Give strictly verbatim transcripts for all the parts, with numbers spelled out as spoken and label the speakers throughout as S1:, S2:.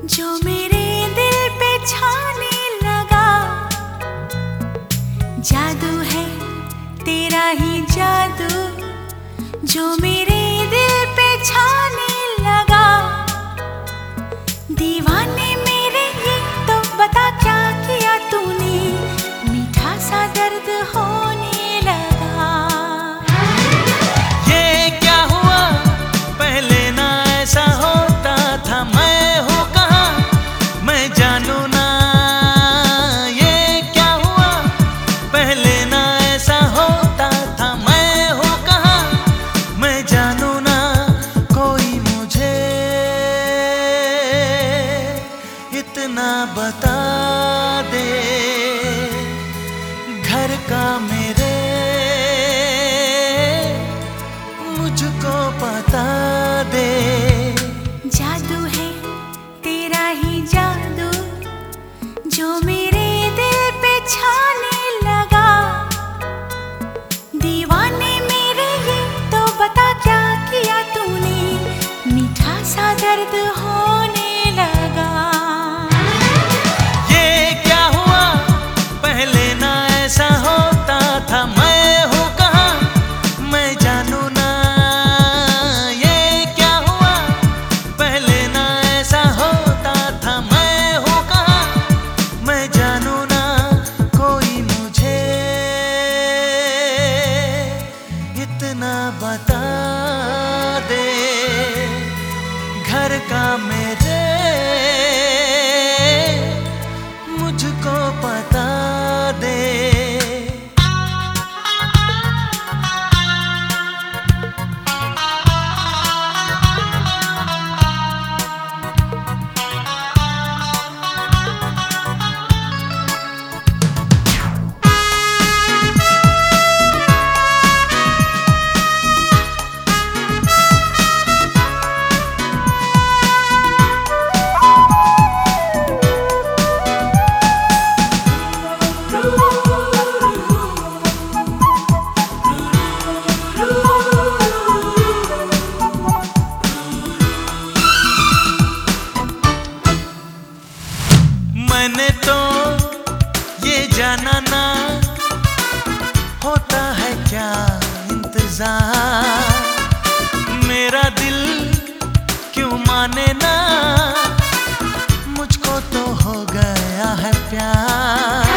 S1: जो मेरे दिल पे छाने लगा। जादू है तेरा ही जादू, जो मेरे दिल पे छाने लगा। दीवाने मेरे ये तो बता क्या किया तूने, मीठा सा दर्द होने लगा।
S2: ये क्या हुआ पहले ना ऐसा होता था, मैं हूँ कहाँ मैं जानू ना। ये क्या हुआ पहले ना ऐसा होता था, मैं हूँ कहाँ मैं जानू ना। कोई मुझे इतना बता दे, घर का मेरे मुझको पता दे।
S1: जादू है तेरा ही जादू, जो मेरे दिल पे छाने लगा। दीवाने मेरे ये तो बता क्या किया तूने, मीठा सा दर्द होने लगा।
S2: ये क्या हुआ पहले ना ऐसा होता था, मैं हूँ कहाँ मैं जानू ना। ये क्या हुआ पहले ना ऐसा होता था, मैं हूँ कहाँ मैं जानू ना। कोई मुझे इतना बता दे, घर का मेरे मुझको पता दे। मैंने तो ये जाना ना, होता है क्या इंतजार। मेरा दिल क्यों माने ना, मुझको तो हो गया है प्यार।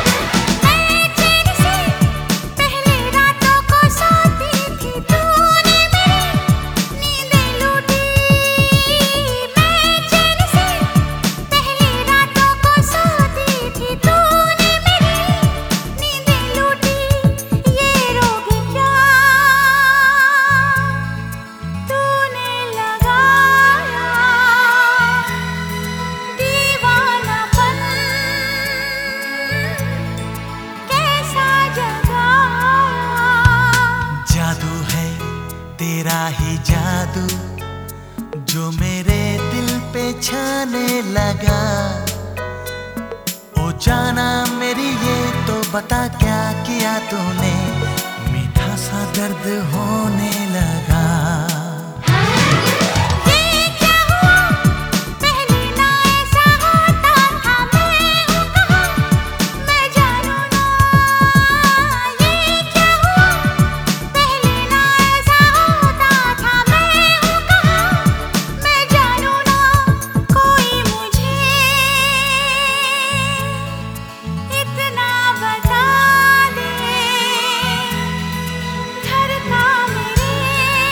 S2: तेरा ही जादू, जो मेरे दिल पे छाने लगा। ओ जाना मेरी ये तो बता क्या किया तूने, मीठा सा दर्द होने लगा।
S1: बता दे, घर का मेरे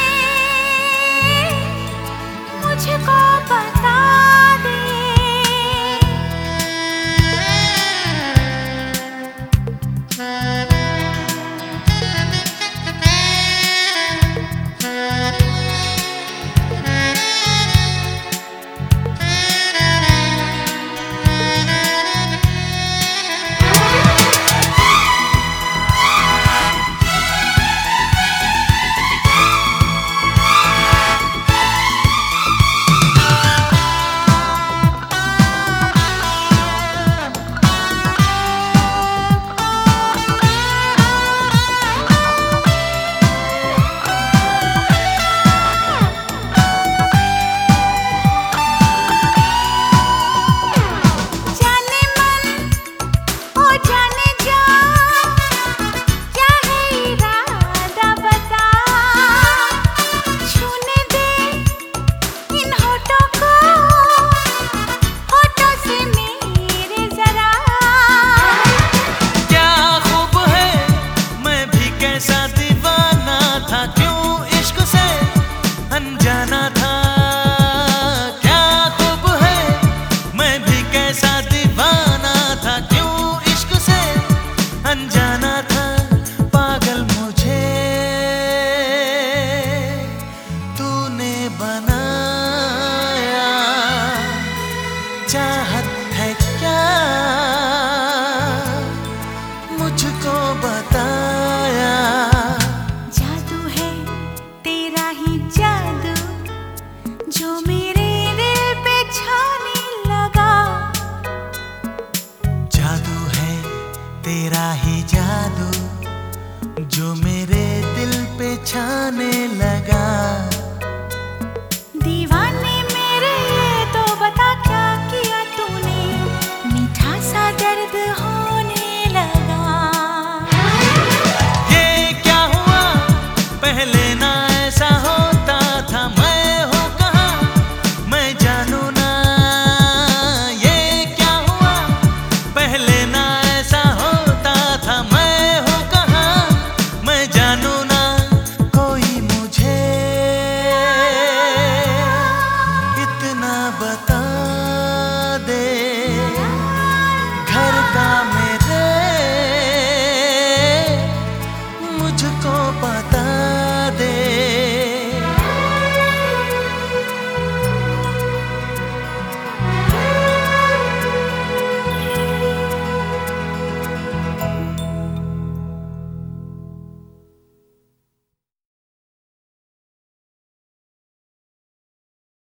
S2: चाहा